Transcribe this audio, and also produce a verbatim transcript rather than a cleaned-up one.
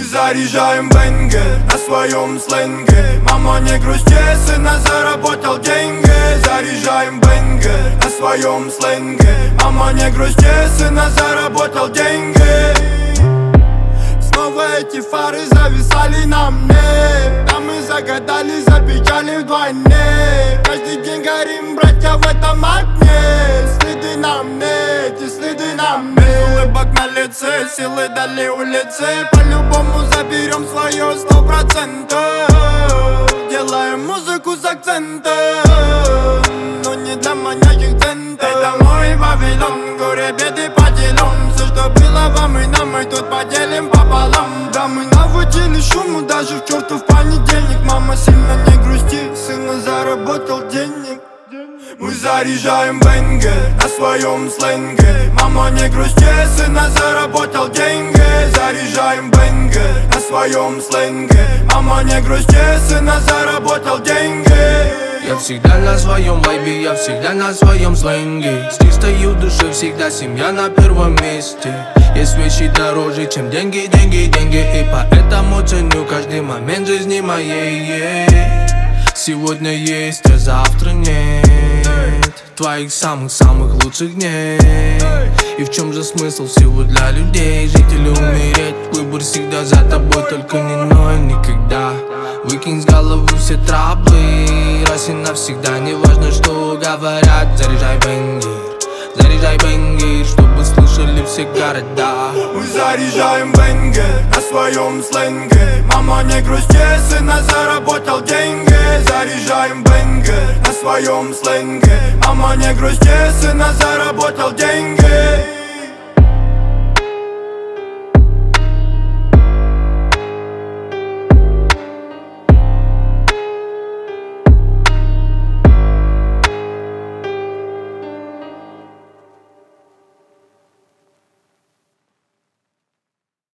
заряжаем бенгер на своем сленге. Мама, не грусти, сына заработал деньги. Заряжаем бенгер на своем сленге. Мама, не грусти, сына заработал деньги. Снова эти фары зависали на мне. Да мы загадали, запечали вдвойне. Каждый день горим, братья, в этом огне. Следы на мне, эти следы на мне. Улыбок на лице, силы дали улицы. По-любому заберем свое сто процентов. Делаем музыку с акцентом, но не для манящих центов. Это мой Вавилон, горе, беды поделим. Все, что было вам и нам, мы тут поделим пополам. Да, мы наводили шуму даже в чертов понедельник. Мама, сильно не грусти, сына заработал денег. Мы заряжаем бенгер на своем сленге. Мама, не грусти, сына заработал деньги. Заряжаем бенгер на своем сленге. Мама, не грусти, сына заработал деньги. Я всегда на своем вайбе, я всегда на своем сленге. Здесь стою в душе, всегда семья на первом месте. Есть вещи дороже, чем деньги, деньги, деньги. И поэтому ценю каждый момент жизни моей. Сегодня есть, а завтра нет твоих самых-самых лучших дней. И в чем же смысл всего для людей? Жить или умереть, выбор всегда за тобой. Только не ной никогда. Выкинь с головы все траблы раз и навсегда. Не важно, что говорят. Заряжай бенгер, заряжай бенгер, чтобы слышали все города. Мы заряжаем бенгер на своем сленге. Мама, не грусти, сына заработал деньги. Заряжаем бенгер на своем сленге. Мама, не грусти, сына заработал деньги.